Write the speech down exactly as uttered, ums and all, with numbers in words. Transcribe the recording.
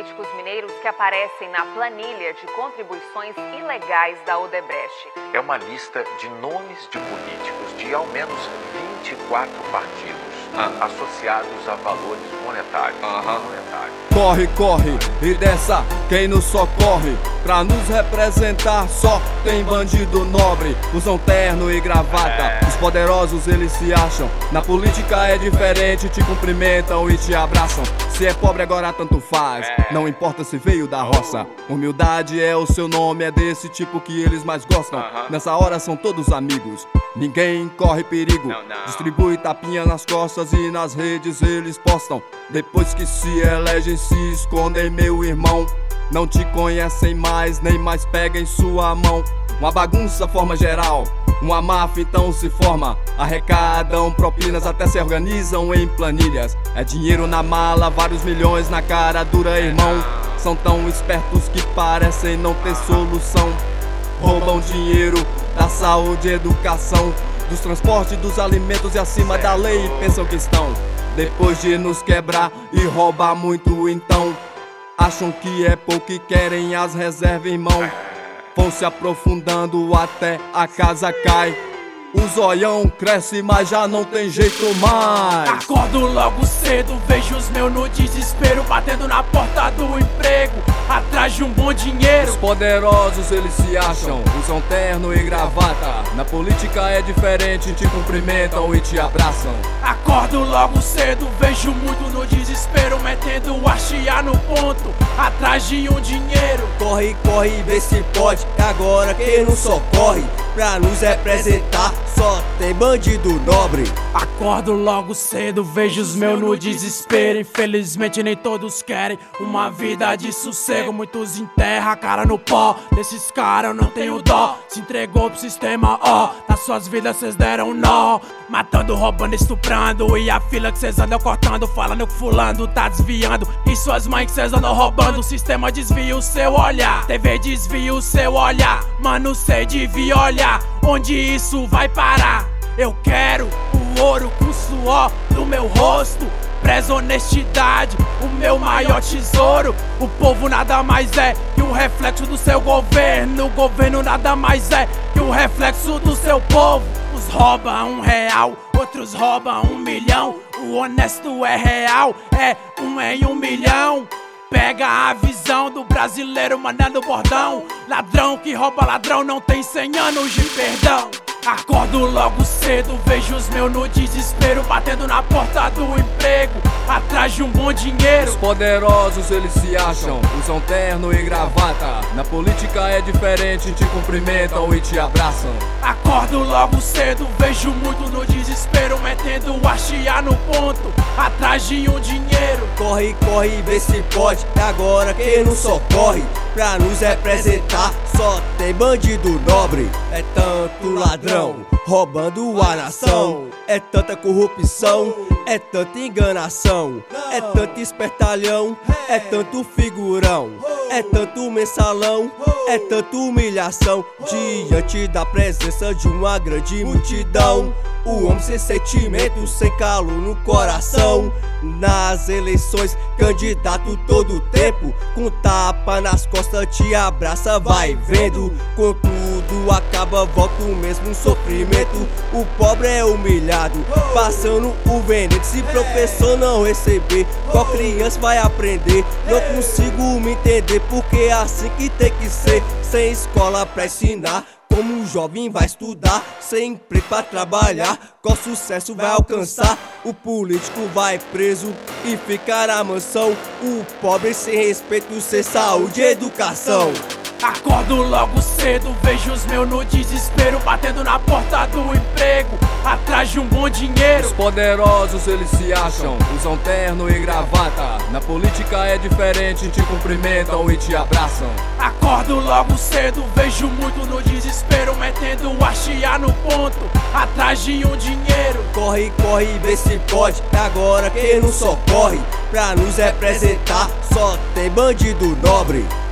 políticos mineiros que aparecem na planilha de contribuições ilegais da Odebrecht. É uma lista de nomes de políticos de ao menos vinte e quatro partidos ah. associados a valores monetários. Aham. monetários. Corre, corre, e dessa quem nos socorre? Pra nos representar só tem bandido nobre. Usam terno e gravata, é. Os poderosos eles se acham. Na política é diferente, te cumprimentam e te abraçam. Se é pobre agora tanto faz, é. Não importa se veio da roça. Humildade é o seu nome, é desse tipo que eles mais gostam. uh-huh. Nessa hora são todos amigos, ninguém corre perigo. não, não. Distribui tapinha nas costas e nas redes eles postam. Depois que se elegem se escondem, meu irmão. Não te conhecem mais, nem mais pega em sua mão. Uma bagunça forma geral, uma máfia então se forma. Arrecadam propinas, até se organizam em planilhas. É dinheiro na mala, vários milhões na cara dura, irmão. São tão espertos que parecem não ter solução. Roubam dinheiro da saúde e educação, dos transportes, dos alimentos e acima da lei pensam que estão. Depois de nos quebrar e roubar muito então, acham que é pouco e querem as reservas em mão. Vão se aprofundando até a casa cai. O zoião cresce, mas já não tem jeito mais. Acordo logo cedo, vejo os meus no desespero, batendo na porta do emprego, atrás de um bom dinheiro. Os poderosos eles se acham, usam terno e gravata. Na política é diferente, te cumprimentam e te abraçam. Acordo logo cedo, vejo muito no desespero, metendo a chia no ponto, atrás de um dinheiro. Corre, corre, vê se pode, agora quem não socorre pra nos representar só tem bandido nobre. Acordo logo cedo, vejo os meus no desespero. Infelizmente nem todos querem uma vida de sossego. Muitos enterram a cara no pó, desses caras eu não tenho dó. Se entregou pro sistema, ó, nas suas vidas cês deram nó. Matando, roubando, estuprando, e a fila que cês andam cortando, falando que fulano tá desviando, e suas mães que cês andam roubando. O sistema desvia o seu olhar, T V desvia o seu olhar. Mano, cê devia olhar onde isso vai parar. Eu quero o ouro com o suor do meu rosto, prezo honestidade, o meu maior tesouro. O povo nada mais é que um reflexo do seu governo. O governo nada mais é que um reflexo do seu povo. Uns roubam um real, outros roubam um milhão. O honesto é real, é um em um milhão. Pega a visão do brasileiro mandando bordão. Ladrão que rouba ladrão não tem cem anos de perdão. Acordo logo cedo, vejo os meus no desespero, batendo na porta do emprego, atrás de um bom dinheiro. Os poderosos eles se acham, usam terno e gravata. Na política é diferente, te cumprimentam e te abraçam. Acordo logo cedo, vejo muito no desespero, metendo a chia no ponto, atrás de um dinheiro. Corre, corre, vê se pode, agora quem não socorre pra nos representar só tem bandido nobre. É tanto ladrão roubando a nação, é tanta corrupção, é tanta enganação, é tanto espertalhão, é tanto figurão, é tanto mensalão, é tanta humilhação diante da presença de uma grande multidão. O homem sem sentimento, sem calor no coração. Nas eleições, candidato todo tempo, com tapa nas costas te abraça, vai vendo. Contudo acaba, volta o mesmo sofrimento. O pobre é humilhado, passando o veneno. Se professor não receber, qual criança vai aprender? Não consigo me entender, porque é assim que tem que ser. Sem escola pra ensinar como um jovem vai estudar, sem emprego pra trabalhar, qual sucesso vai alcançar? O político vai preso e fica na mansão. O pobre sem respeito, sem saúde e educação. Acordo logo cedo, vejo os meus no desespero, batendo na porta do emprego, atrás de um bom dinheiro. Os poderosos eles se acham, usam terno e gravata. Na política é diferente, te cumprimentam e te abraçam. Acordo logo cedo, vejo muito no desespero, metendo a chia no ponto, atrás de um dinheiro. Corre, corre, vê se pode, agora quem não socorre pra nos representar só tem bandido nobre.